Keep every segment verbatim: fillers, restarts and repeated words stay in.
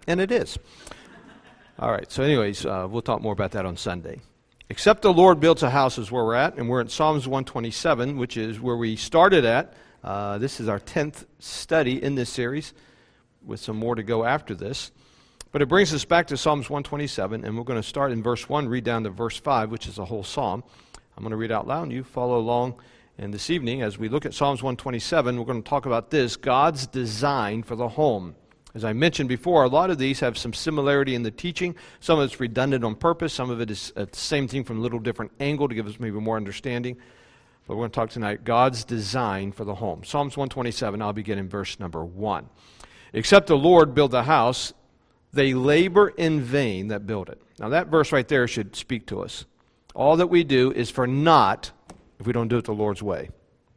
And it is. All right, so anyways, uh, we'll talk more about that on Sunday. Except the Lord builds a house is where we're at, and we're in Psalms one twenty-seven, which is where we started at. Uh, this is our tenth study in this series, with some more to go after this. But it brings us back to Psalms one twenty-seven, and we're going to start in verse one, read down to verse five, which is a whole psalm. I'm going to read out loud, and you follow along. And this evening, as we look at Psalms one twenty-seven, we're going to talk about this, God's design for the home. As I mentioned before, a lot of these have some similarity in the teaching. Some of it's redundant on purpose. Some of it is uh, the same thing from a little different angle to give us maybe more understanding. But we're going to talk tonight, God's design for the home. Psalms one twenty-seven, I'll begin in verse number one. Except the Lord build the house, they labor in vain that build it. Now that verse right there should speak to us. All that we do is for naught if we don't do it the Lord's way.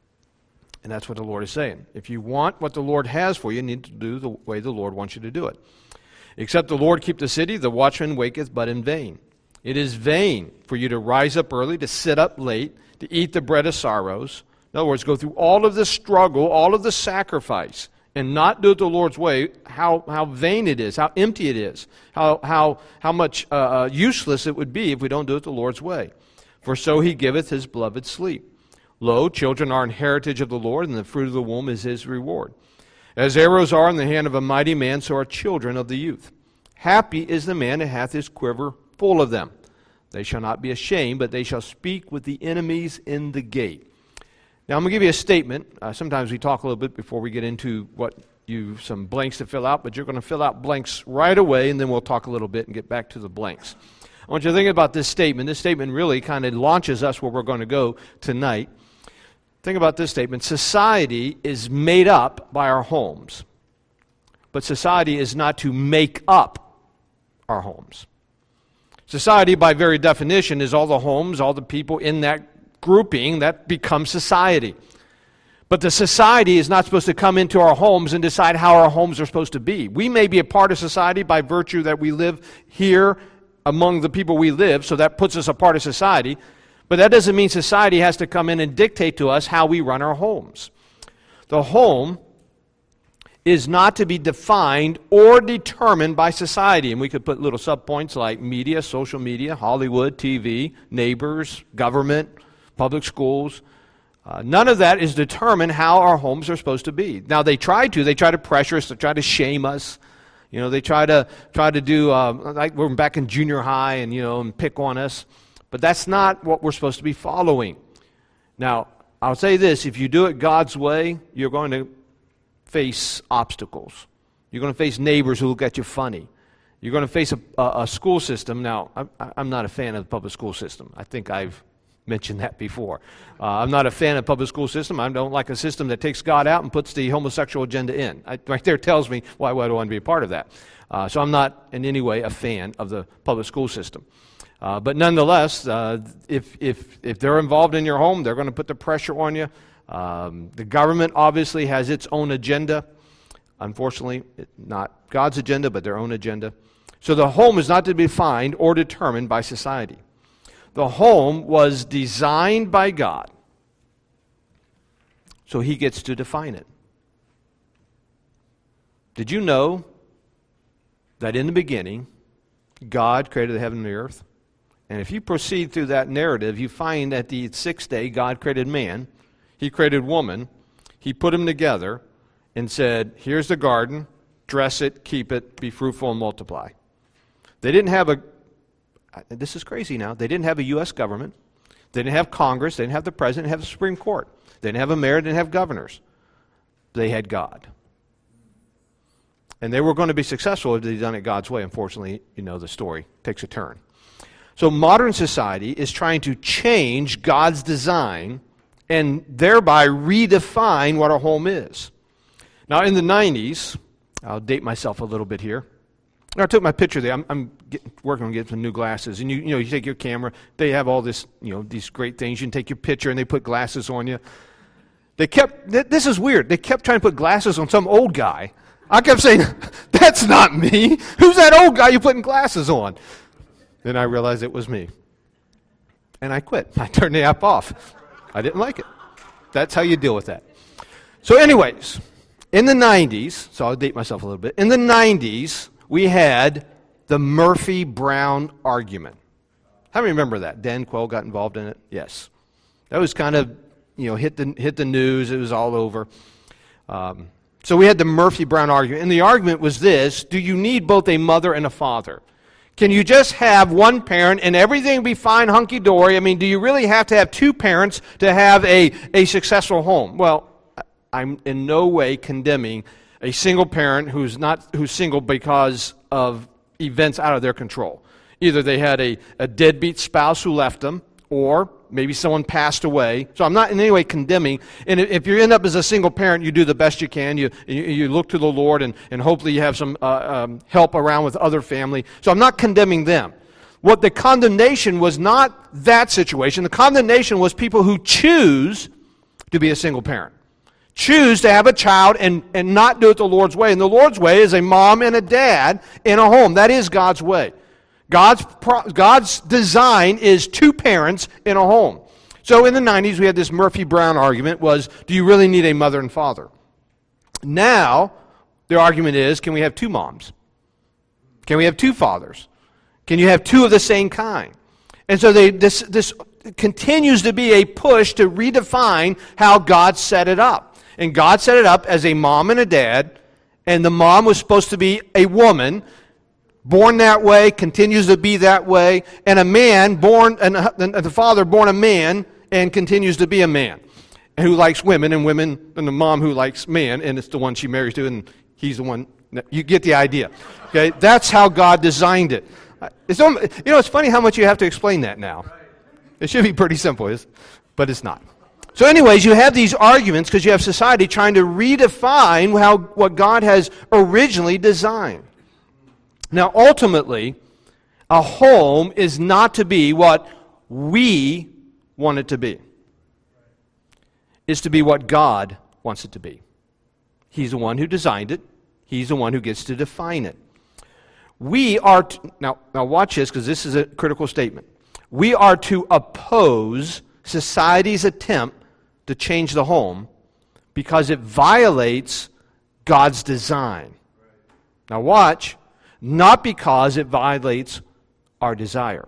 And that's what the Lord is saying. If you want what the Lord has for you, you need to do the way the Lord wants you to do it. Except the Lord keep the city, the watchman waketh but in vain. It is vain for you to rise up early, to sit up late, to eat the bread of sorrows. In other words, go through all of the struggle, all of the sacrifice, and not do it the Lord's way, how, how vain it is, how empty it is, how, how, how much uh, useless it would be if we don't do it the Lord's way. For so he giveth his beloved sleep. Lo, children are an heritage of the Lord, and the fruit of the womb is his reward. As arrows are in the hand of a mighty man, so are children of the youth. Happy is the man that hath his quiver full of them. They shall not be ashamed, but they shall speak with the enemies in the gate. Now, I'm going to give you a statement. Uh, sometimes we talk a little bit before we get into what you some blanks to fill out, but you're going to fill out blanks right away, and then we'll talk a little bit and get back to the blanks. I want you to think about this statement. This statement really kind of launches us where we're going to go tonight. Think about this statement. Society is made up by our homes, but society is not to make up our homes. Society, by very definition, is all the homes, all the people in that grouping that become society. But the society is not supposed to come into our homes and decide how our homes are supposed to be. We may be a part of society by virtue that we live here among the people we live, so that puts us a part of society. But that doesn't mean society has to come in and dictate to us how we run our homes. The home is not to be defined or determined by society. And we could put little subpoints like media, social media, Hollywood, T V, neighbors, government, public schools. Uh, none of that is determined how our homes are supposed to be. Now, they try to. They try to pressure us. They try to shame us. You know, they try to try to do, uh, like we're back in junior high and, you know, and pick on us. But that's not what we're supposed to be following. Now, I'll say this, if you do it God's way, you're going to face obstacles. You're going to face neighbors who look at you funny. You're going to face a, a, a school system. Now, I'm, I'm not a fan of the public school system. I think I've mentioned that before. Uh, I'm not a fan of the public school system. I don't like a system that takes God out and puts the homosexual agenda in. I, right there tells me why, why I don't want to be a part of that. Uh, so I'm not in any way a fan of the public school system. Uh, but nonetheless, uh, if, if, if they're involved in your home, they're going to put the pressure on you. Um, the government obviously has its own agenda. Unfortunately, it, not God's agenda, but their own agenda. So the home is not to be defined or determined by society. The home was designed by God, so he gets to define it. Did you know that in the beginning, God created the heaven and the earth? And if you proceed through that narrative, you find that the sixth day, God created man. He created woman. He put them together and said, here's the garden, dress it, keep it, be fruitful and multiply. They didn't have a, this is crazy now, they didn't have a U S government. They didn't have Congress. They didn't have the president. They didn't have the Supreme Court. They didn't have a mayor. They didn't have governors. They had God. And they were going to be successful if they'd done it God's way. Unfortunately, you know, the story takes a turn. So modern society is trying to change God's design and thereby redefine what a home is. Now, in the nineties, I'll date myself a little bit here. I took my picture there. I'm, I'm getting, working on getting some new glasses. And you, you know, you take your camera. They have all this, you know, these great things. You can take your picture and they put glasses on you. They kept, this is weird. They kept trying to put glasses on some old guy. I kept saying, that's not me. Who's that old guy you're putting glasses on? Then I realized it was me. And I quit. I turned the app off. I didn't like it. That's how you deal with that. So anyways, in the nineties, so I'll date myself a little bit. In the nineties, we had the Murphy-Brown argument. How many remember that? Dan Quayle got involved in it? Yes. That was kind of, you know, hit the, hit the news. It was all over. Um, so we had the Murphy-Brown argument. And the argument was this: do you need both a mother and a father? Can you just have one parent and everything be fine, hunky-dory? I mean, do you really have to have two parents to have a, a successful home? Well, I'm in no way condemning a single parent who's not who's single because of events out of their control. Either they had a, a deadbeat spouse who left them, or maybe someone passed away. So I'm not in any way condemning. And if you end up as a single parent, you do the best you can. You you, you look to the Lord, and, and hopefully you have some uh, um, help around with other family. So I'm not condemning them. What the condemnation was not that situation. The condemnation was people who choose to be a single parent. Choose to have a child and, and not do it the Lord's way. And the Lord's way is a mom and a dad in a home. That is God's way. God's, pro, God's design is two parents in a home. So in the nineties, we had this Murphy-Brown argument was, do you really need a mother and father? Now, the argument is, can we have two moms? Can we have two fathers? Can you have two of the same kind? And so they, this, this continues to be a push to redefine how God set it up. And God set it up as a mom and a dad, and the mom was supposed to be a woman, born that way, continues to be that way, and a man born, and the father born a man and continues to be a man, who likes women, and women, and the mom who likes man, and it's the one she marries to, and he's the one. You get the idea. Okay, that's how God designed it. It's, you know, it's funny how much you have to explain that now. It should be pretty simple, but it's not. So anyways, you have these arguments because you have society trying to redefine how what God has originally designed. Now, ultimately, a home is not to be what we want it to be. It's to be what God wants it to be. He's the one who designed it. He's the one who gets to define it. We are, to, now, now watch this, because this is a critical statement. We are to oppose society's attempt to change the home because it violates God's design. Now watch. Not because it violates our desire.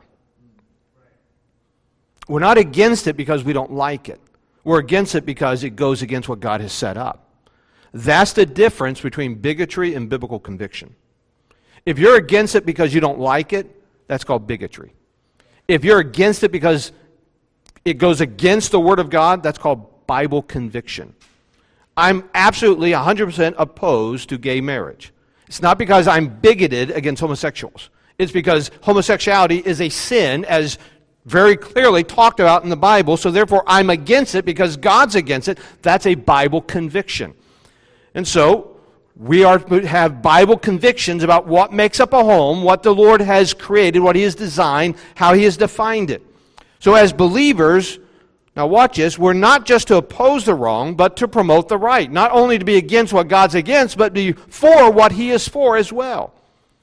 We're not against it because we don't like it. We're against it because it goes against what God has set up. That's the difference between bigotry and biblical conviction. If you're against it because you don't like it, that's called bigotry. If you're against it because it goes against the Word of God, that's called Bible conviction. I'm absolutely one hundred percent opposed to gay marriage. It's not because I'm bigoted against homosexuals. It's because homosexuality is a sin, as very clearly talked about in the Bible, so therefore I'm against it because God's against it. That's a Bible conviction. And so we are to have Bible convictions about what makes up a home, what the Lord has created, what He has designed, how He has defined it. So as believers, now watch this, we're not just to oppose the wrong, but to promote the right. Not only to be against what God's against, but be for what He is for as well.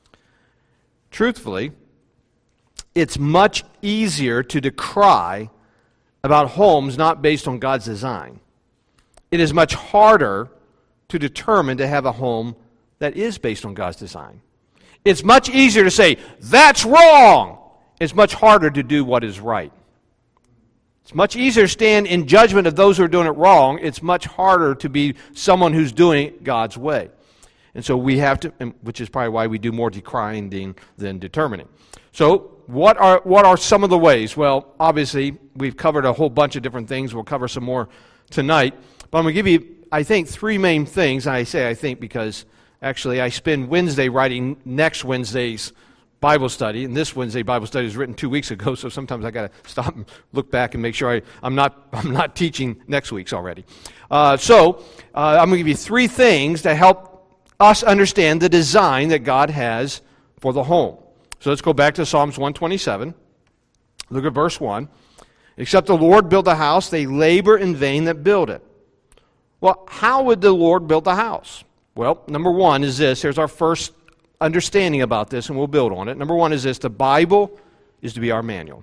Truthfully, it's much easier to decry about homes not based on God's design. It is much harder to determine to have a home that is based on God's design. It's much easier to say, that's wrong. It's much harder to do what is right. It's much easier to stand in judgment of those who are doing it wrong. It's much harder to be someone who's doing it God's way. And so we have to, which is probably why we do more decrying than, than determining. So what are what are some of the ways? Well, obviously, we've covered a whole bunch of different things. We'll cover some more tonight. But I'm going to give you, I think, three main things. And I say I think because actually I spend Wednesday writing next Wednesday's Bible study, and this Wednesday Bible study was written two weeks ago, so sometimes I got to stop and look back and make sure I, I'm not I'm not teaching next week's already. Uh, so uh, I'm going to give you three things to help us understand the design that God has for the home. So let's go back to Psalms one twenty-seven. Look at verse one. Except the Lord build a house, they labor in vain that build it. Well, how would the Lord build the house? Well, number one is this. Here's our first understanding about this, and we'll build on it. Number one is this: the Bible is to be our manual.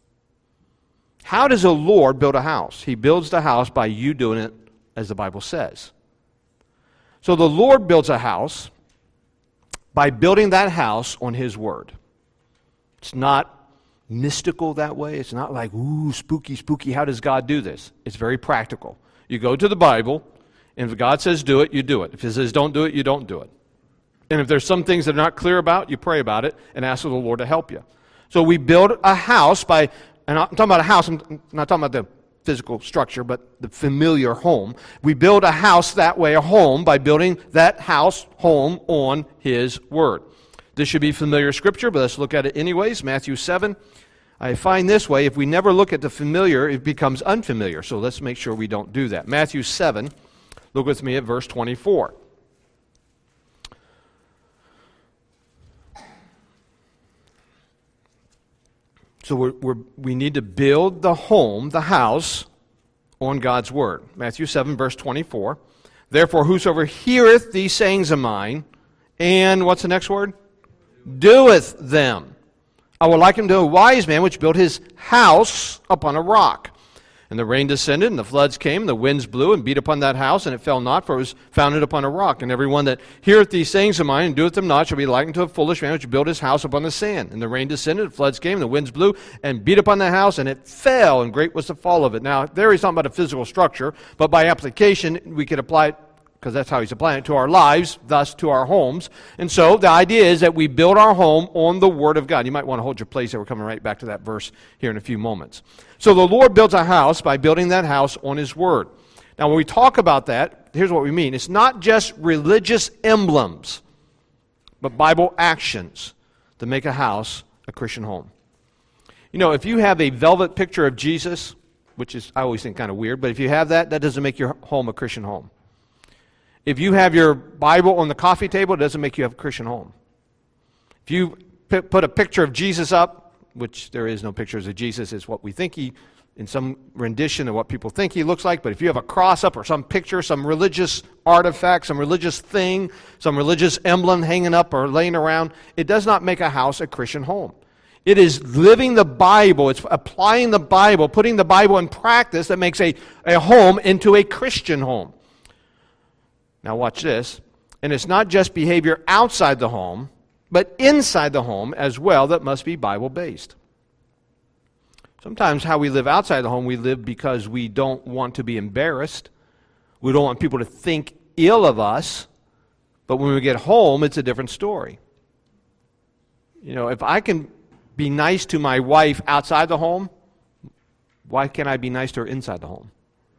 How does the Lord build a house? He builds the house by you doing it as the Bible says. So the Lord builds a house by building that house on His Word. It's not mystical that way. It's not like, ooh, spooky, spooky. How does God do this? It's very practical. You go to the Bible, and if God says do it, you do it. If He says don't do it, you don't do it. And if there's some things that are not clear about, you pray about it and ask the Lord to help you. So we build a house by, and I'm talking about a house, I'm not talking about the physical structure, but the familiar home. We build a house that way, a home, by building that house, home, on His Word. This should be familiar scripture, but let's look at it anyways. Matthew seven. I find this way, if we never look at the familiar, it becomes unfamiliar. So let's make sure we don't do that. Matthew seven, look with me at verse twenty-four. So we're, we're, we need to build the home, the house, on God's Word. Matthew seven, verse twenty-four. Therefore, whosoever heareth these sayings of mine, and what's the next word? Doeth them. I will liken him to a wise man which built his house upon a rock. And the rain descended, and the floods came, and the winds blew and beat upon that house, and it fell not, for it was founded upon a rock. And every one that heareth these sayings of mine, and doeth them not, shall be likened to a foolish man which built his house upon the sand. And the rain descended, the floods came, and the winds blew, and beat upon the house, and it fell, and great was the fall of it. Now, there he's talking about a physical structure, but by application, we could apply it, because that's how he's applying it, to our lives, thus to our homes. And so the idea is that we build our home on the Word of God. You might want to hold your place there. We're coming right back to that verse here in a few moments. So the Lord builds a house by building that house on His Word. Now when we talk about that, here's what we mean. It's not just religious emblems, but Bible actions to make a house a Christian home. You know, if you have a velvet picture of Jesus, which is, I always think, kind of weird, but if you have that, that doesn't make your home a Christian home. If you have your Bible on the coffee table, it doesn't make you have a Christian home. If you p- put a picture of Jesus up, which there is no pictures of Jesus, it's what we think He, in some rendition of what people think He looks like, but if you have a cross up or some picture, some religious artifact, some religious thing, some religious emblem hanging up or laying around, it does not make a house a Christian home. It is living the Bible, it's applying the Bible, putting the Bible in practice that makes a, a home into a Christian home. Now watch this. And it's not just behavior outside the home, but inside the home as well that must be Bible-based. Sometimes how we live outside the home, we live because we don't want to be embarrassed. We don't want people to think ill of us. But when we get home, it's a different story. You know, if I can be nice to my wife outside the home, why can't I be nice to her inside the home?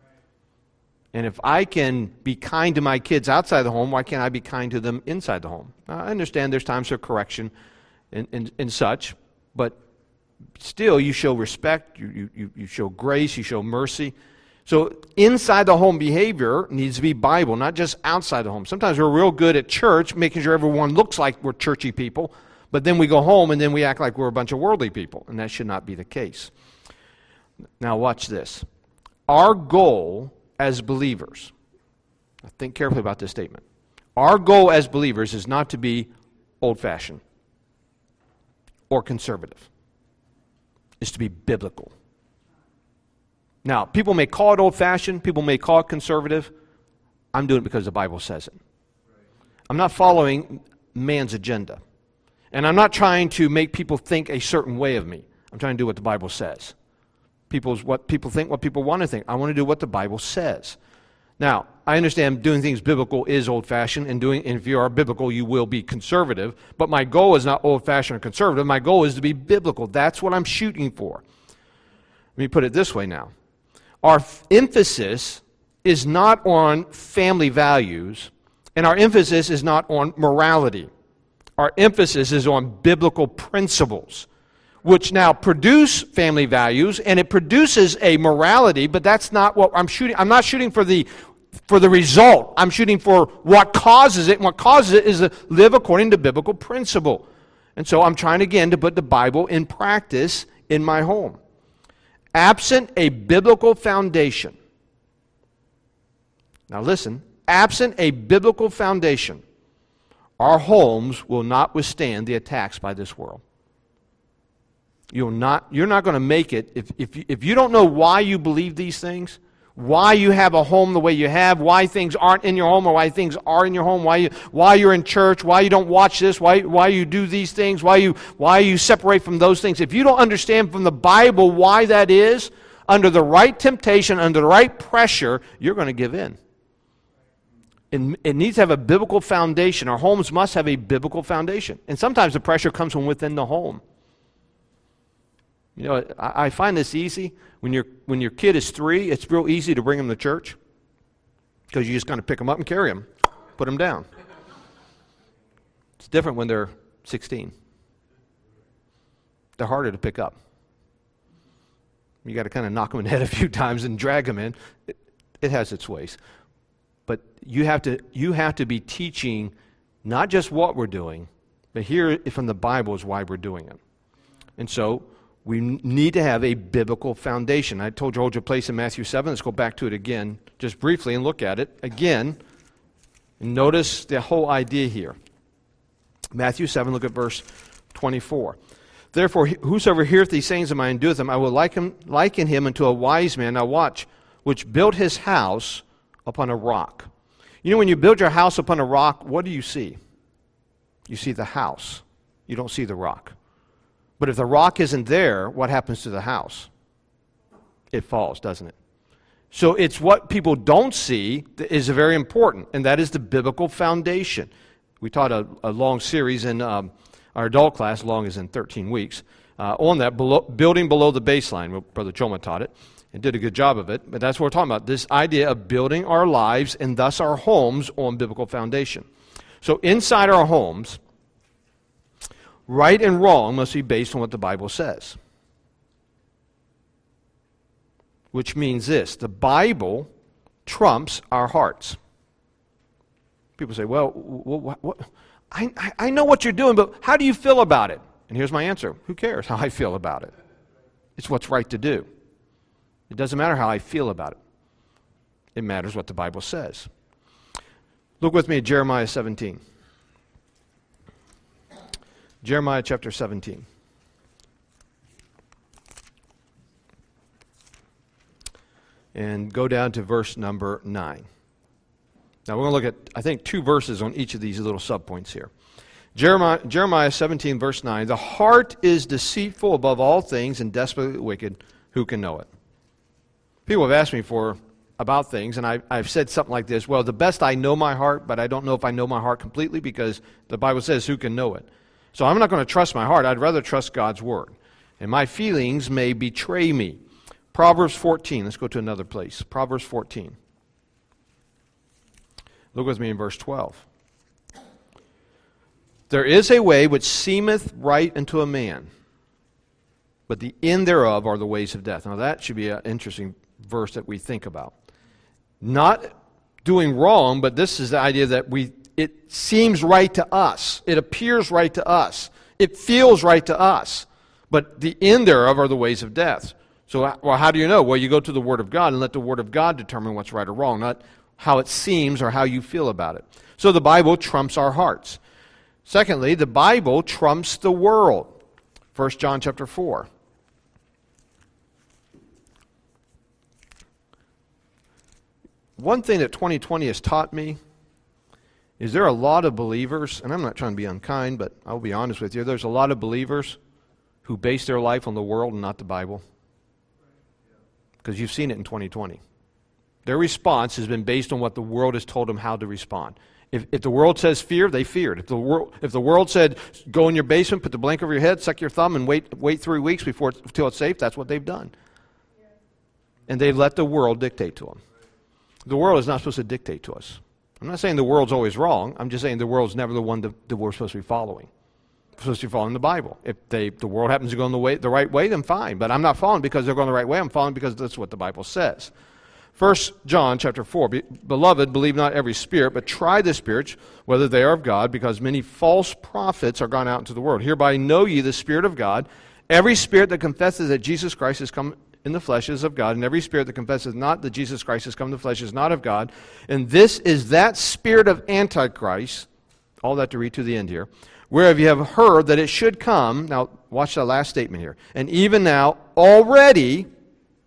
And if I can be kind to my kids outside the home, why can't I be kind to them inside the home? Now, I understand there's times for correction and, and, and such, but still you show respect, you, you, you show grace, you show mercy. So inside the home behavior needs to be Bible, not just outside the home. Sometimes we're real good at church, making sure everyone looks like we're churchy people, but then we go home and then we act like we're a bunch of worldly people, and that should not be the case. Now watch this. Our goal as believers, think carefully about this statement. Our goal as believers is not to be old-fashioned or conservative. It's to be biblical. Now, people may call it old-fashioned, people may call it conservative. I'm doing it because the Bible says it. I'm not following man's agenda. And I'm not trying to make people think a certain way of me. I'm trying to do what the Bible says. People's what people think, what people want to think. I want to do what the Bible says. Now, I understand doing things biblical is old-fashioned, and doing, and if you are biblical, you will be conservative. But my goal is not old-fashioned or conservative. My goal is to be biblical. That's what I'm shooting for. Let me put it this way now. Our f- emphasis is not on family values, and our emphasis is not on morality. Our emphasis is on biblical principles, which now produce family values, and it produces a morality, but that's not what I'm shooting. I'm not shooting for the for the result. I'm shooting for what causes it, and what causes it is to live according to biblical principle. And so I'm trying again to put the Bible in practice in my home. Absent a biblical foundation, now listen, absent a biblical foundation, our homes will not withstand the attacks by this world. You'll not, you're not going to make it. If, if, you, if you don't know why you believe these things, why you have a home the way you have, why things aren't in your home or why things are in your home, why you why you're in church, why you don't watch this, why why you do these things, why you why you separate from those things. If you don't understand from the Bible why that is, under the right temptation, under the right pressure, you're going to give in. And it needs to have a biblical foundation. Our homes must have a biblical foundation. And sometimes the pressure comes from within the home. You know, I, I find this easy. When, you when your kid is three, it's real easy to bring them to church because you just kind of pick them up and carry them, put them down. It's different when they're sixteen. They're harder to pick up. You got to kind of knock them in the head a few times and drag them in. It, it has its ways. But you have to you have to be teaching not just what we're doing, but here from the Bible is why we're doing it. And so we need to have a biblical foundation. I told you hold your place in Matthew seven. Let's go back to it again, just briefly, and look at it again. And notice the whole idea here. Matthew seven, look at verse twenty-four. Therefore, whosoever heareth these sayings of mine and doeth them, I will liken, liken him unto a wise man, now watch, which built his house upon a rock. You know, when you build your house upon a rock, what do you see? You see the house. You don't see the rock. But if the rock isn't there, what happens to the house? It falls, doesn't it? So it's what people don't see that is very important, and that is the biblical foundation. We taught a, a long series in um, our adult class, long as in thirteen weeks, uh, on that, below, building below the baseline. Brother Choma taught it and did a good job of it, but that's what we're talking about, this idea of building our lives and thus our homes on biblical foundation. So inside our homes, right and wrong must be based on what the Bible says. Which means this, the Bible trumps our hearts. People say, well, what, what, I, I know what you're doing, but how do you feel about it? And here's my answer. Who cares how I feel about it? It's what's right to do. It doesn't matter how I feel about it. It matters what the Bible says. Look with me at Jeremiah seventeen. Jeremiah chapter seventeen. And go down to verse number nine. Now we're going to look at, I think, two verses on each of these little subpoints here. Jeremiah, Jeremiah seventeen, verse nine. The heart is deceitful above all things and desperately wicked. Who can know it? People have asked me for about things, and I, I've said something like this. Well, the best I know my heart, but I don't know if I know my heart completely because the Bible says who can know it. So I'm not going to trust my heart. I'd rather trust God's Word. And my feelings may betray me. Proverbs fourteen. Let's go to another place. Proverbs fourteen. Look with me in verse twelve. There is a way which seemeth right unto a man, but the end thereof are the ways of death. Now that should be an interesting verse that we think about. Not doing wrong, but this is the idea that we it seems right to us. It appears right to us. It feels right to us. But the end thereof are the ways of death. So well, how do you know? Well, you go to the Word of God and let the Word of God determine what's right or wrong, not how it seems or how you feel about it. So the Bible trumps our hearts. Secondly, the Bible trumps the world. First John chapter four. One thing that twenty twenty has taught me is there are a lot of believers, and I'm not trying to be unkind, but I'll be honest with you, there's a lot of believers who base their life on the world and not the Bible. Because you've seen it in twenty twenty. Their response has been based on what the world has told them how to respond. If, if the world says fear, they feared. If the world, if the world said go in your basement, put the blanket over your head, suck your thumb, and wait wait three weeks before it's, until it's safe, that's what they've done. And they let the world dictate to them. The world is not supposed to dictate to us. I'm not saying the world's always wrong. I'm just saying the world's never the one that, that we're supposed to be following. We're supposed to be following the Bible. If they, the world happens to go in the, way, the right way, then fine. But I'm not following because they're going the right way. I'm following because that's what the Bible says. First John chapter four, Beloved, believe not every spirit, but try the spirits, whether they are of God, because many false prophets are gone out into the world. Hereby know ye the Spirit of God. Every spirit that confesses that Jesus Christ has come in the flesh is of God, and every spirit that confesses not that Jesus Christ has come in the flesh is not of God. And this is that spirit of Antichrist, all that to read to the end here, whereof you have heard that it should come. Now, watch the last statement here. And even now, already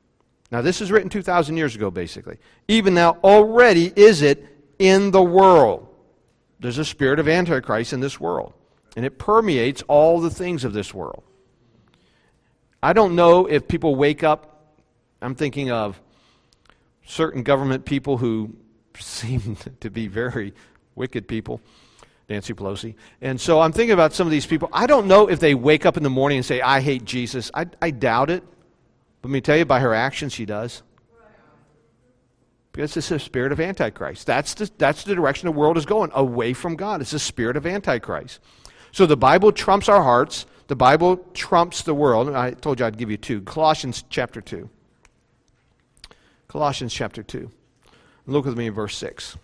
Now, this is written two thousand years ago, basically. Even now, already is it in the world. There's a spirit of Antichrist in this world, and it permeates all the things of this world. I don't know if people wake up. I'm thinking of certain government people who seem to be very wicked people, Nancy Pelosi. And so I'm thinking about some of these people. I don't know if they wake up in the morning and say, I hate Jesus. I, I doubt it. Let me tell you, by her actions, she does. Because it's a spirit of Antichrist. That's the, that's the direction the world is going, away from God. It's a spirit of Antichrist. So the Bible trumps our hearts. The Bible trumps the world. I told you I'd give you two. Colossians chapter two. Colossians chapter two. Look with me in verse six.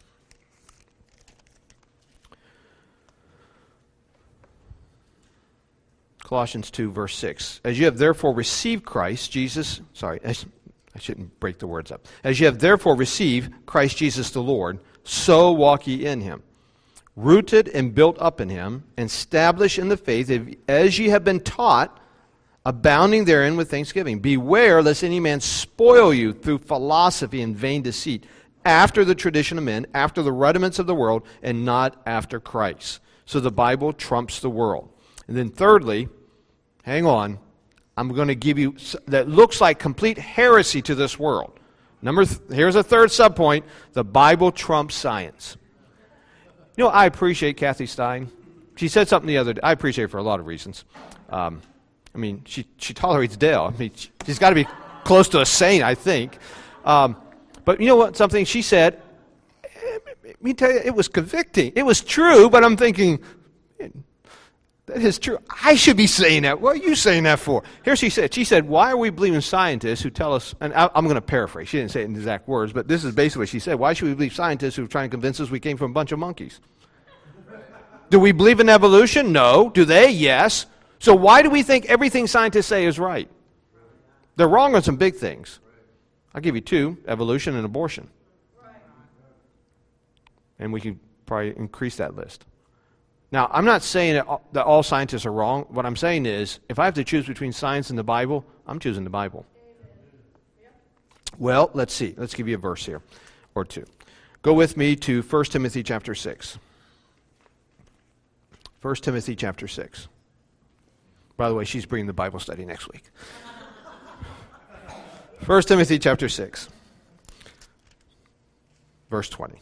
Colossians two, verse six. As you have therefore received Christ Jesus, sorry, I shouldn't break the words up. As you have therefore received Christ Jesus the Lord, so walk ye in him, rooted and built up in him, and established in the faith, as ye have been taught, abounding therein with thanksgiving. Beware lest any man spoil you through philosophy and vain deceit, after the tradition of men, after the rudiments of the world, and not after Christ. So the Bible trumps the world. And then thirdly, hang on, I'm going to give you, that looks like complete heresy to this world. Number, th- here's a third subpoint, the Bible trumps science. You know, I appreciate Kathy Stein. She said something the other day. I appreciate her for a lot of reasons. Um, I mean, she, she tolerates Dale. I mean, she, she's got to be close to a saint, I think. Um, but you know what, something she said, let me tell you, it was convicting. It was true, but I'm thinking, that is true. I should be saying that. What are you saying that for? Here she said, she said, why are we believing scientists who tell us, and I, I'm going to paraphrase, she didn't say it in exact words, but this is basically what she said, why should we believe scientists who are trying to convince us we came from a bunch of monkeys? Do we believe in evolution? No. Do they? Yes. So why do we think everything scientists say is right? They're wrong on some big things. I'll give you two, evolution and abortion. And we can probably increase that list. Now, I'm not saying that all, that all scientists are wrong. What I'm saying is, if I have to choose between science and the Bible, I'm choosing the Bible. Well, let's see. Let's give you a verse here, or two. Go with me to First Timothy chapter six. First Timothy chapter six. By the way, she's bringing the Bible study next week. First Timothy chapter six, verse twenty.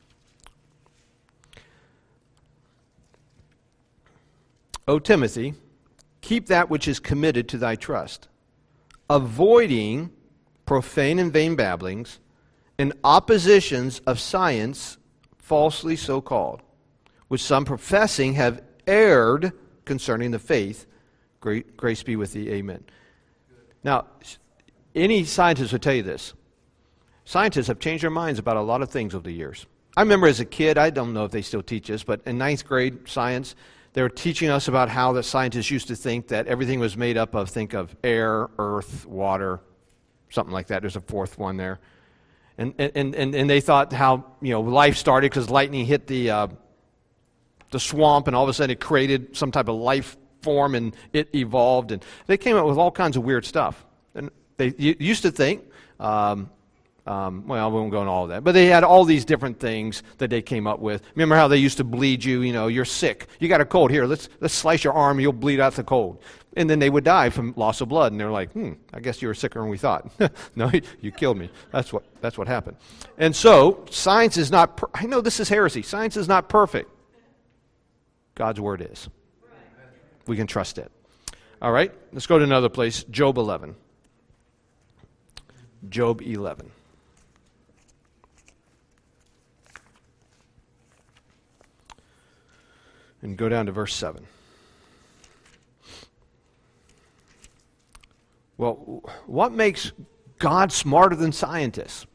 O Timothy, keep that which is committed to thy trust, avoiding profane and vain babblings, and oppositions of science, falsely so called, which some professing have erred concerning the faith. Great, grace be with thee, amen. Now, any scientist would tell you this. Scientists have changed their minds about a lot of things over the years. I remember as a kid, I don't know if they still teach this, but in ninth grade science, they were teaching us about how the scientists used to think that everything was made up of, think of air, earth, water, something like that. There's a fourth one there. And and, and, and they thought how, you know, life started because lightning hit the, uh, the swamp, and all of a sudden it created some type of life form, and it evolved. And they came up with all kinds of weird stuff. And they used to think, um, Um, well, we won't go into all of that. But they had all these different things that they came up with. Remember how they used to bleed you? You know, you're sick. You got a cold. Here, let's let's slice your arm. You'll bleed out the cold. And then they would die from loss of blood. And they're like, hmm, I guess you were sicker than we thought. No, you killed me. That's what that's what happened. And so, science is not, per- I know this is heresy. Science is not perfect. God's word is. We can trust it. All right, let's go to another place. Job eleven. Job eleven. And go down to verse seven. Well, what makes God smarter than scientists?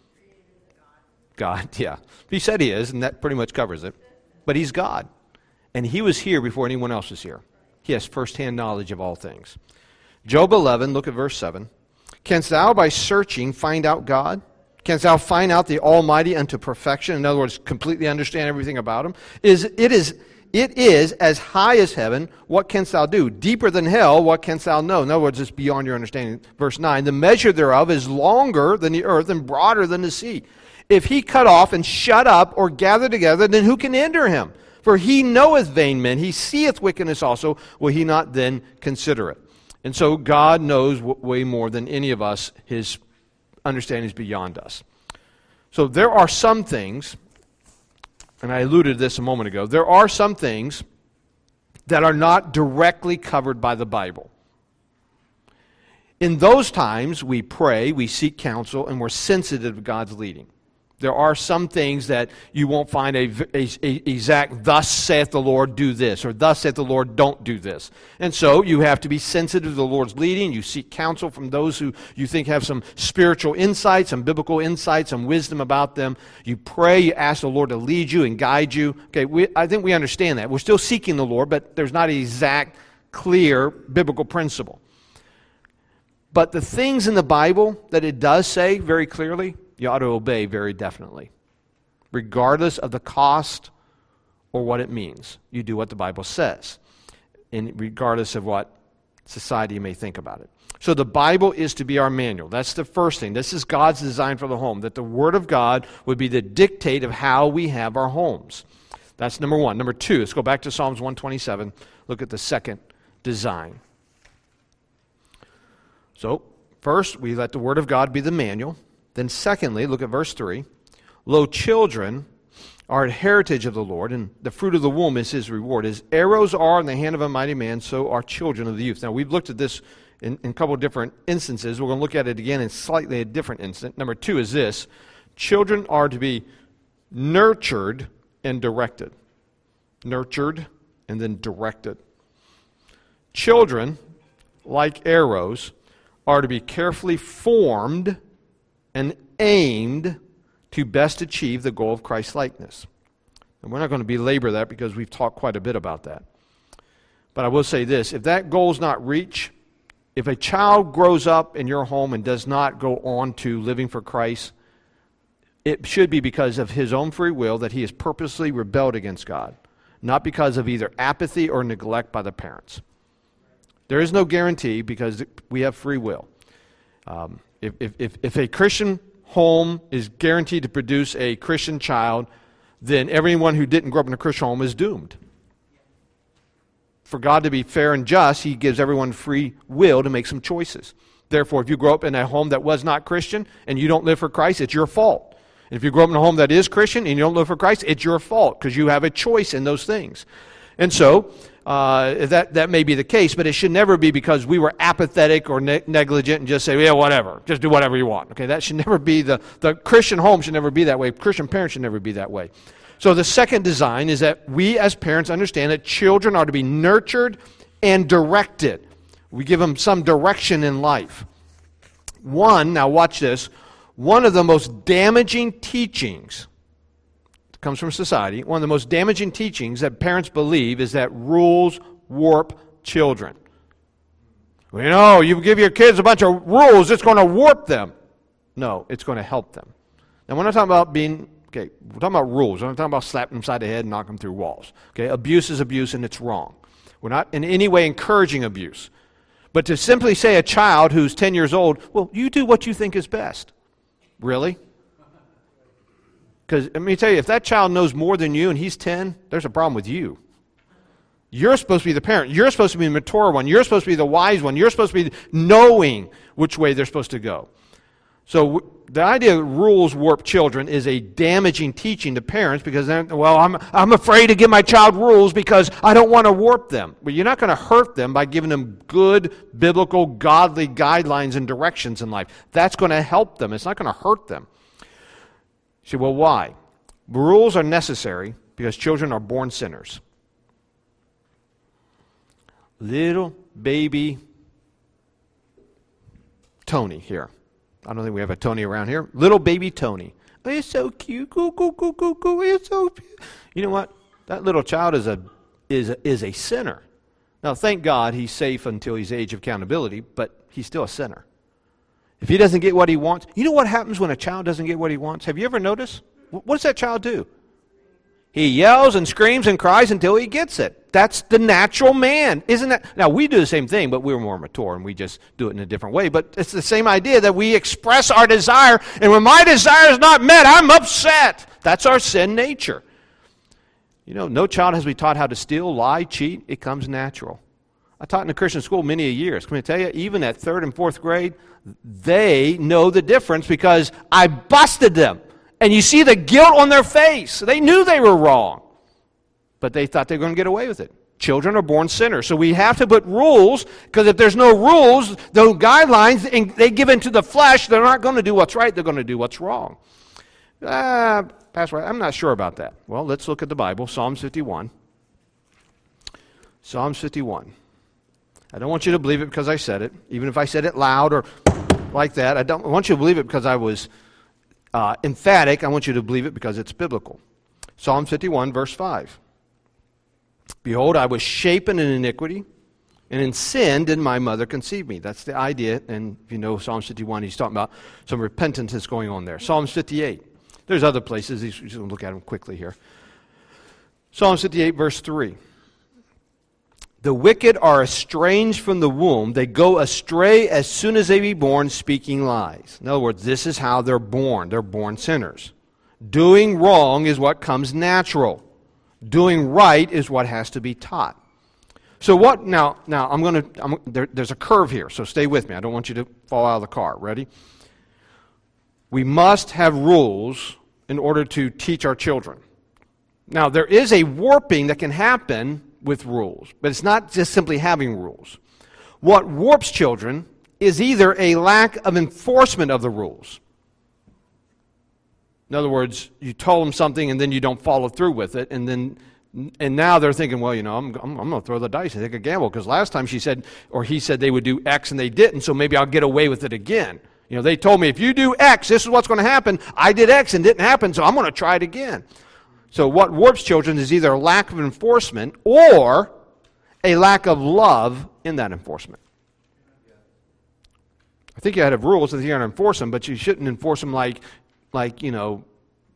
God, yeah. He said he is, and that pretty much covers it. But he's God. And he was here before anyone else was here. He has firsthand knowledge of all things. Job eleven, look at verse seven. Canst thou by searching find out God? Canst thou find out the Almighty unto perfection? In other words, completely understand everything about him? Is it is It is as high as heaven. What canst thou do? Deeper than hell. What canst thou know? In other words, it's beyond your understanding. Verse nine, the measure thereof is longer than the earth and broader than the sea. If he cut off and shut up or gather together, then who can hinder him? For he knoweth vain men. He seeth wickedness also. Will he not then consider it? And so God knows w- way more than any of us. His understanding is beyond us. So there are some things, and I alluded to this a moment ago, there are some things that are not directly covered by the Bible. In those times, we pray, we seek counsel, and we're sensitive to God's leading. There are some things that you won't find a, a, a exact, thus saith the Lord, do this, or thus saith the Lord, don't do this. And so you have to be sensitive to the Lord's leading. You seek counsel from those who you think have some spiritual insights, some biblical insights, some wisdom about them. You pray, you ask the Lord to lead you and guide you. Okay, we, I think we understand that. We're still seeking the Lord, but there's not an exact, clear biblical principle. But the things in the Bible that it does say very clearly, you ought to obey very definitely. Regardless of the cost or what it means. You do what the Bible says. And regardless of what society may think about it. So the Bible is to be our manual. That's the first thing. This is God's design for the home. That the Word of God would be the dictate of how we have our homes. That's number one. Number two, let's go back to Psalms one twenty-seven. Look at the second design. So, first, we let the Word of God be the manual. Then secondly, look at verse three. Lo, children are a heritage of the Lord, and the fruit of the womb is his reward. As arrows are in the hand of a mighty man, so are children of the youth. Now, we've looked at this in, in a couple of different instances. We're going to look at it again in slightly a different instant. Number two is this. Children are to be nurtured and directed. Nurtured and then directed. Children, like arrows, are to be carefully formed and aimed to best achieve the goal of Christ-likeness. And we're not going to belabor that because we've talked quite a bit about that. But I will say this, if that goal is not reached, if a child grows up in your home and does not go on to living for Christ, it should be because of his own free will that he has purposely rebelled against God, not because of either apathy or neglect by the parents. There is no guarantee because we have free will. Um, if, if, if, if a Christian home is guaranteed to produce a Christian child, then everyone who didn't grow up in a Christian home is doomed. For God to be fair and just, he gives everyone free will to make some choices. Therefore, if you grow up in a home that was not Christian and you don't live for Christ, it's your fault. And if you grow up in a home that is Christian and you don't live for Christ, it's your fault because you have a choice in those things. And so, uh, that, that may be the case, but it should never be because we were apathetic or ne- negligent and just say, yeah, whatever, just do whatever you want. Okay, that should never be, the, the Christian home should never be that way. Christian parents should never be that way. So the second design is that we as parents understand that children are to be nurtured and directed. We give them some direction in life. One, now watch this, one of the most damaging teachings comes from society. One of the most damaging teachings that parents believe is that rules warp children. Well, you know, you give your kids a bunch of rules, it's going to warp them. No, it's going to help them. Now, we're not talking about being, okay, we're talking about rules. We're not talking about slapping them upside the head and knocking them through walls. Okay, abuse is abuse and it's wrong. We're not in any way encouraging abuse. But to simply say a child who's ten years old, well, you do what you think is best. Really? Because let me tell you, if that child knows more than you and he's ten, there's a problem with you. You're supposed to be the parent. You're supposed to be the mature one. You're supposed to be the wise one. You're supposed to be knowing which way they're supposed to go. So w- the idea that rules warp children is a damaging teaching to parents because, well, I'm, I'm afraid to give my child rules because I don't want to warp them. But you're not going to hurt them by giving them good, biblical, godly guidelines and directions in life. That's going to help them. It's not going to hurt them. You say, well, why? Rules are necessary because children are born sinners. Little baby Tony here. I don't think we have a Tony around here. Little baby Tony. Oh, he's so cute. Goo, goo, goo, goo, goo. He's so cute. You know what? That little child is a, is a, is a sinner. Now, thank God he's safe until his age of accountability, but he's still a sinner. If he doesn't get what he wants, you know what happens when a child doesn't get what he wants? Have you ever noticed? What does that child do? He yells and screams and cries until he gets it. That's the natural man, isn't it? Now, we do the same thing, but we're more mature and we just do it in a different way. But it's the same idea that we express our desire, and when my desire is not met, I'm upset. That's our sin nature. You know, no child has to be taught how to steal, lie, cheat. It comes natural. I taught in a Christian school many a years. Can I tell you, even at third and fourth grade, they know the difference because I busted them. And you see the guilt on their face. They knew they were wrong, but they thought they were going to get away with it. Children are born sinners. So we have to put rules, because if there's no rules, those guidelines, and they give into the flesh, they're not going to do what's right. They're going to do what's wrong. Uh, Pastor, I'm not sure about that. Well, let's look at the Bible. Psalms fifty-one. Psalms fifty-one. I don't want you to believe it because I said it, even if I said it loud or like that. I don't want you to believe it because I was uh, emphatic. I want you to believe it because it's biblical. Psalm fifty-one, verse five. Behold, I was shapen in iniquity, and in sin did my mother conceive me. That's the idea, and if you know Psalms fifty-one, he's talking about some repentance that's going on there. Psalms fifty-eight. There's other places. He's just going to look at them quickly here. Psalms fifty-eight, verse three. The wicked are estranged from the womb. They go astray as soon as they be born, speaking lies. In other words, this is how they're born. They're born sinners. Doing wrong is what comes natural. Doing right is what has to be taught. So what, now, now I'm going to, I'm, there, there's a curve here, so stay with me. I don't want you to fall out of the car. Ready? We must have rules in order to teach our children. Now, there is a warping that can happen with rules, but it's not just simply having rules. What warps children is either a lack of enforcement of the rules. In other words, you told them something and then you don't follow through with it, and then and now they're thinking, well, you know, I'm I'm, I'm going to throw the dice and take a gamble because last time she said or he said they would do X and they didn't, so maybe I'll get away with it again. You know, they told me if you do X, this is what's going to happen. I did X and didn't happen, so I'm going to try it again. So what warps children is either a lack of enforcement or a lack of love in that enforcement. I think you had to have rules that you're going to enforce them, but you shouldn't enforce them like, like you know,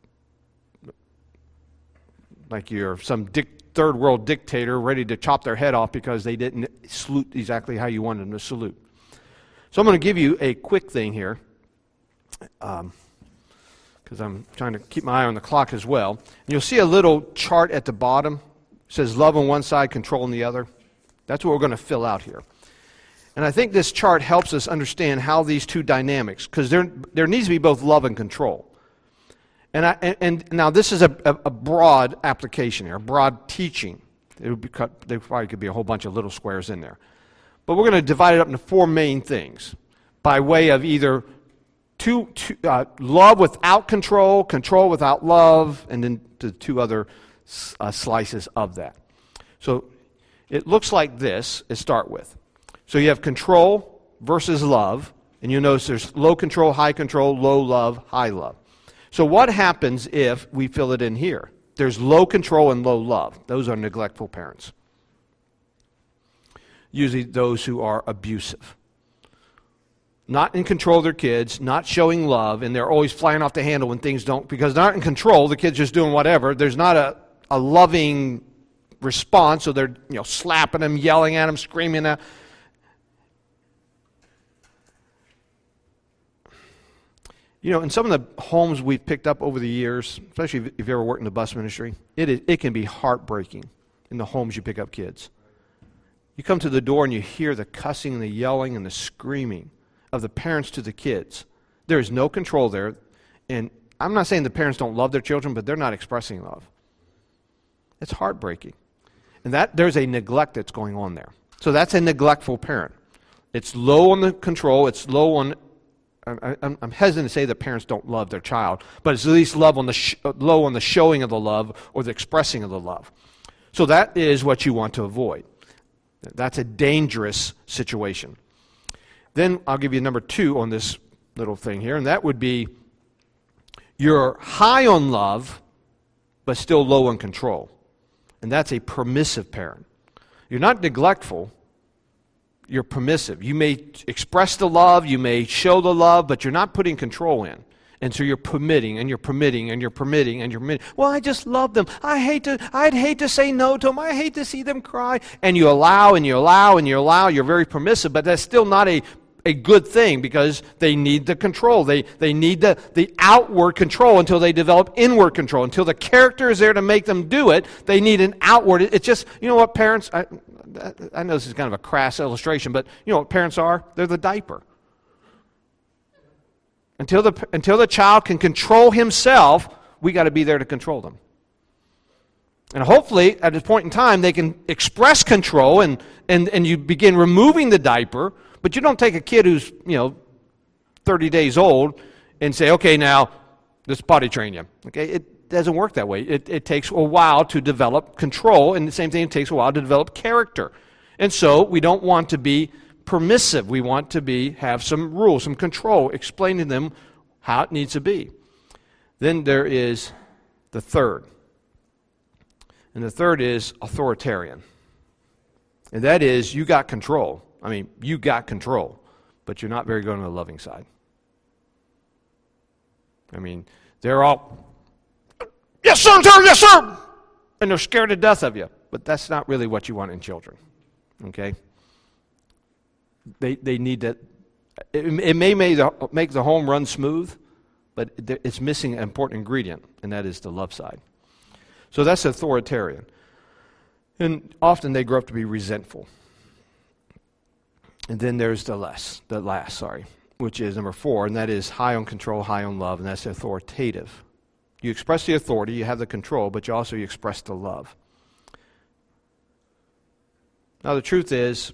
like you're some dic- third world dictator ready to chop their head off because they didn't salute exactly how you wanted them to salute. So I'm going to give you a quick thing here. Um, because I'm trying to keep my eye on the clock as well. And you'll see a little chart at the bottom. It says love on one side, control on the other. That's what we're going to fill out here. And I think this chart helps us understand how these two dynamics, because there, there needs to be both love and control. And, I, and, and now this is a, a, a broad application here, a broad teaching. It would be cut, there probably could be a whole bunch of little squares in there. But we're going to divide it up into four main things by way of either Two, two, uh, love without control, control without love, and then the two other uh, slices of that. So it looks like this to start with. So you have control versus love, and you'll notice there's low control, high control, low love, high love. So what happens if we fill it in here? There's low control and low love. Those are neglectful parents. Usually those who are abusive. Not in control of their kids, not showing love, and they're always flying off the handle when things don't, because they're not in control, the kid's just doing whatever. There's not a, a loving response, so they're you know slapping them, yelling at them, screaming at them. You know, in some of the homes we've picked up over the years, especially if you've ever worked in the bus ministry, it is, it can be heartbreaking in the homes you pick up kids. You come to the door and you hear the cussing and the yelling and the screaming of the parents to the kids. There is no control there. And I'm not saying the parents don't love their children, but they're not expressing love. It's heartbreaking. And that there's a neglect that's going on there. So that's a neglectful parent. It's low on the control. It's low on, I, I'm, I'm hesitant to say that parents don't love their child, but it's at least love on the sh- low on the showing of the love or the expressing of the love. So that is what you want to avoid. That's a dangerous situation. Then I'll give you number two on this little thing here, and that would be you're high on love, but still low on control. And that's a permissive parent. You're not neglectful, you're permissive. You may express the love, you may show the love, but you're not putting control in. And so you're permitting, and you're permitting, and you're permitting, and you're permitting. Well, I just love them. I hate to, I'd hate to say no to them. I hate to see them cry. And you allow, and you allow, and you allow. You're very permissive, but that's still not a, a good thing because they need the control. They, they need the, the outward control until they develop inward control. Until the character is there to make them do it, they need an outward. It's just, you know what, parents, I, I know this is kind of a crass illustration, but you know what parents are? They're the diaper. Until the, until the child can control himself, we got to be there to control them. And hopefully, at this point in time, they can express control and, and, and you begin removing the diaper, but you don't take a kid who's, you know, thirty days old and say, okay, now, let's potty train you. Okay, it doesn't work that way. It, it takes a while to develop control, and the same thing, it takes a while to develop character. And so, we don't want to be permissive. We want to be have some rules, some control, explaining to them how it needs to be. Then there is the third. And the third is authoritarian. And that is, you got control. I mean, you got control, but you're not very good on the loving side. I mean, they're all, yes sir, sir, yes sir, and they're scared to death of you. But that's not really what you want in children, okay? They they need that. It, it may make the, make the home run smooth, but it's missing an important ingredient, and that is the love side. So that's authoritarian. And often they grow up to be resentful. And then there's the less, the last, sorry, which is number four, and that is high on control, high on love, and that's authoritative. You express the authority, you have the control, but you also you express the love. Now the truth is,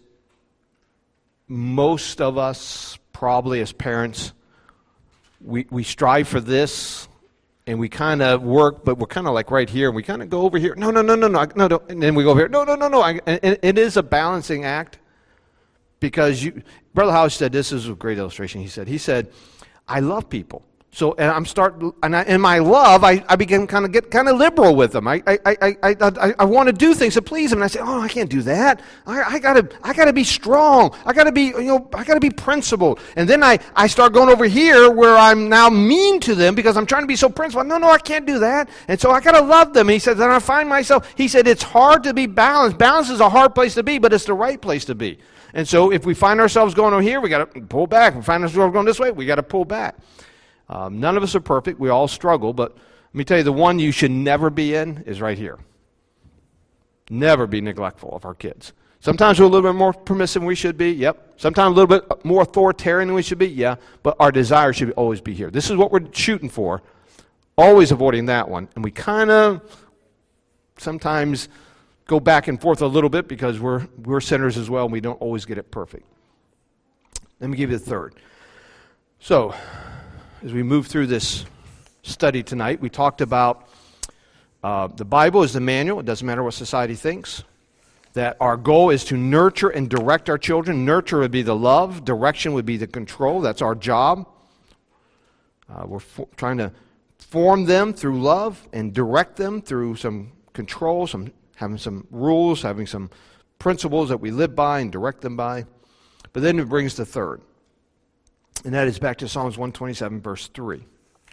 most of us, probably as parents, we, we strive for this, and we kind of work, but we're kind of like right here, and we kind of go over here. No, no, no, no, no, no, no. And then we go over here. No, no, no, no. I, and it is a balancing act because you, Brother Howard said, this is a great illustration. He said, he said, I love people. So, and I'm start, and I, in my love, I, I begin kind of get kind of liberal with them. I, I, I, I, I, I want to do things to please them, and I say, oh, I can't do that. I, I gotta, I gotta be strong. I gotta be, you know, I gotta be principled. And then I, I start going over here where I'm now mean to them because I'm trying to be so principled. No, no, I can't do that. And so I gotta love them. And he said, then I find myself. He said, it's hard to be balanced. Balance is a hard place to be, but it's the right place to be. And so if we find ourselves going over here, we got to pull back. If we find ourselves going this way, we got to pull back. Um, none of us are perfect. We all struggle. But let me tell you, the one you should never be in is right here. Never be neglectful of our kids. Sometimes we're a little bit more permissive than we should be. Yep. Sometimes a little bit more authoritarian than we should be. Yeah. But our desire should always be here. This is what we're shooting for. Always avoiding that one. And we kind of sometimes go back and forth a little bit because we're we're sinners as well, and we don't always get it perfect. Let me give you the third. So, as we move through this study tonight, we talked about uh, the Bible is the manual. It doesn't matter what society thinks. That our goal is to nurture and direct our children. Nurture would be the love. Direction would be the control. That's our job. Uh, we're fo- trying to form them through love and direct them through some control, some having some rules, having some principles that we live by and direct them by. But then it brings the third. And that is back to Psalms one twenty-seven, verse three.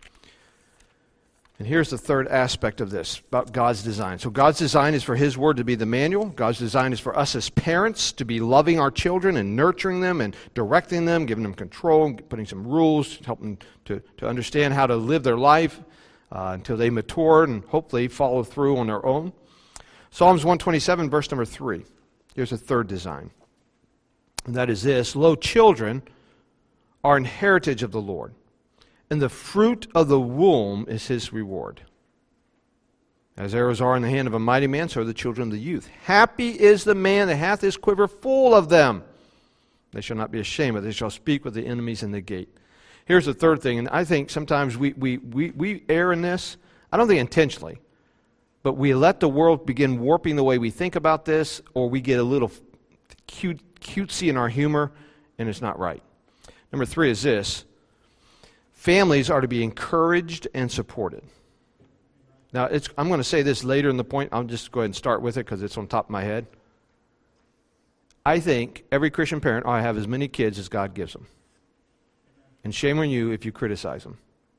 And here's the third aspect of this, about God's design. So God's design is for His Word to be the manual. God's design is for us as parents to be loving our children and nurturing them and directing them, giving them control, putting some rules, helping them to, to understand how to live their life uh, until they mature and hopefully follow through on their own. Psalms one twenty-seven, verse number three. Here's a third design. And that is this: Lo, children are an heritage of the Lord, and the fruit of the womb is His reward. As arrows are in the hand of a mighty man, so are the children of the youth. Happy is the man that hath his quiver full of them. They shall not be ashamed, but they shall speak with the enemies in the gate. Here's the third thing, and I think sometimes we, we, we, we err in this. I don't think intentionally, but we let the world begin warping the way we think about this, or we get a little cute, cutesy in our humor, and it's not right. Number three is this: families are to be encouraged and supported. Now, it's, I'm going to say this later in the point. I'll just go ahead and start with it because it's on top of my head. I think every Christian parent ought to have as many kids as God gives them. And shame on you if you criticize them.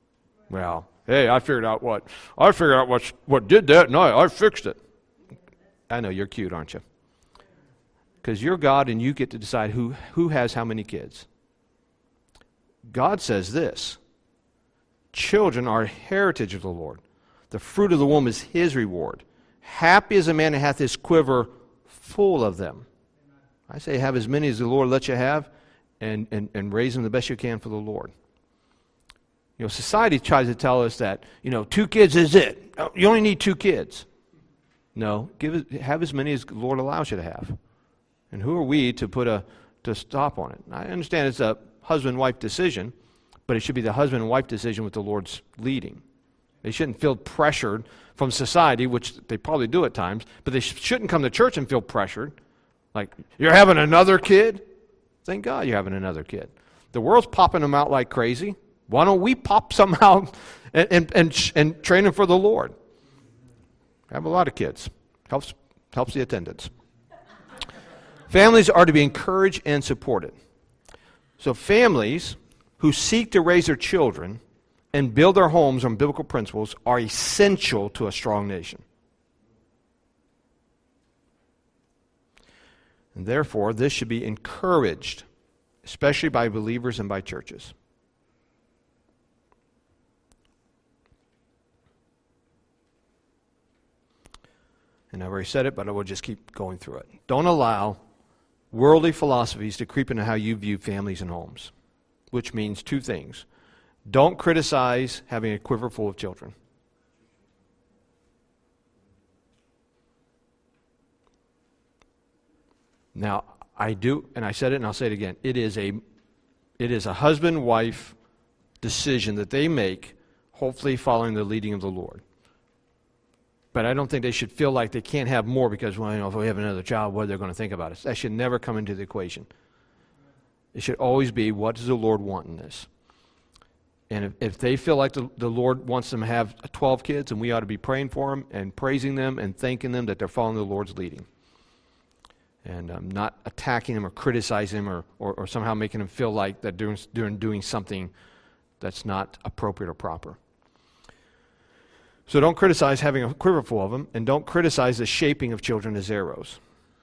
Well, hey, I figured out what, I figured out what, what did that, and I, I fixed it. I know, you're cute, aren't you? Because you're God and you get to decide who, who has how many kids. God says this, children are a heritage of the Lord. The fruit of the womb is his reward. Happy is a man that hath his quiver full of them. I say have as many as the Lord lets you have, and, and, and raise them the best you can for the Lord. You know, society tries to tell us that, you know, two kids is it. You only need two kids. No, give it, have as many as the Lord allows you to have. And who are we to put a to stop on it? I understand it's a husband-wife decision, but it should be the husband and wife decision with the Lord's leading. They shouldn't feel pressured from society, which they probably do at times, but they sh- shouldn't come to church and feel pressured. Like, you're having another kid? Thank God you're having another kid. The world's popping them out like crazy. Why don't we pop some out and, and, and, and train them for the Lord? Have a lot of kids. Helps, helps the attendance. Families are to be encouraged and supported. So families who seek to raise their children and build their homes on biblical principles are essential to a strong nation. And therefore, this should be encouraged, especially by believers and by churches. And I've already said it, but I will just keep going through it. Don't allow worldly philosophies to creep into how you view families and homes, which means two things. Don't criticize having a quiver full of children. Now, I do, and I said it and I'll say it again, it is a, it is a husband-wife decision that they make, hopefully following the leading of the Lord. But I don't think they should feel like they can't have more because, well, you know, if we have another child, what are they going to think about us? That should never come into the equation. It should always be, what does the Lord want in this? And if, if they feel like the, the Lord wants them to have twelve kids, and we ought to be praying for them and praising them and thanking them that they're following the Lord's leading. And um, not attacking them or criticizing them or, or, or somehow making them feel like they're doing, doing, doing something that's not appropriate or proper. So don't criticize having a quiver full of them, and don't criticize the shaping of children as arrows.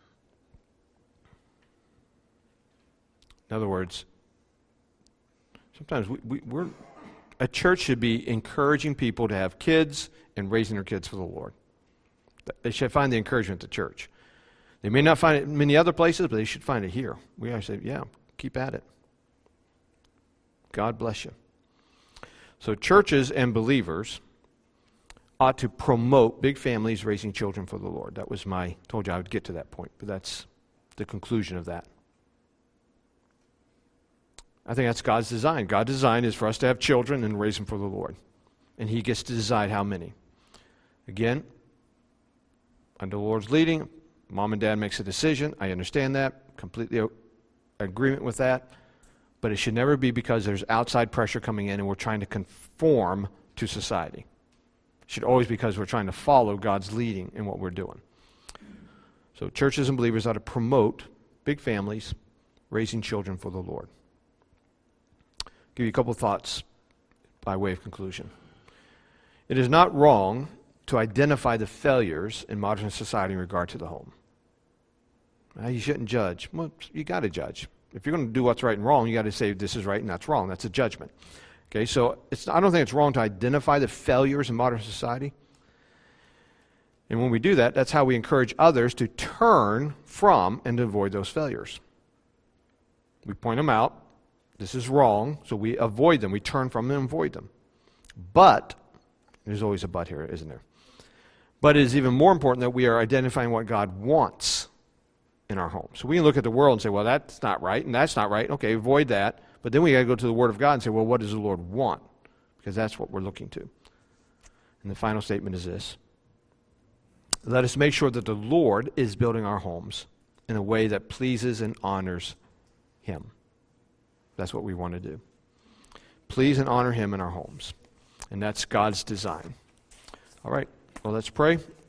In other words, sometimes we, we, we're, a church should be encouraging people to have kids and raising their kids for the Lord. They should find the encouragement at the church. They may not find it in many other places, but they should find it here. We always say, yeah, keep at it. God bless you. So churches and believers ought to promote big families raising children for the Lord. That was my, told you I would get to that point, but that's the conclusion of that. I think that's God's design. God's design is for us to have children and raise them for the Lord. And he gets to decide how many. Again, under the Lord's leading, mom and dad makes a decision. I understand that, completely in agreement with that. But it should never be because there's outside pressure coming in and we're trying to conform to society. It should always be because we're trying to follow God's leading in what we're doing. So churches and believers ought to promote big families raising children for the Lord. Give you a couple of thoughts by way of conclusion. It is not wrong to identify the failures in modern society in regard to the home. Now, you shouldn't judge. Well, you got to judge. If you're going to do what's right and wrong, you got to say this is right and that's wrong. That's a judgment. Okay, so it's, I don't think it's wrong to identify the failures in modern society. And when we do that, that's how we encourage others to turn from and to avoid those failures. We point them out. This is wrong, so we avoid them. We turn from them and avoid them. But, there's always a but here, isn't there? But it is even more important that we are identifying what God wants in our home. So we can look at the world and say, well, that's not right, and that's not right. Okay, avoid that. But then we got to go to the Word of God and say, well, what does the Lord want? Because that's what we're looking to. And the final statement is this. Let us make sure that the Lord is building our homes in a way that pleases and honors Him. That's what we want to do. Please and honor Him in our homes. And that's God's design. All right, well, let's pray.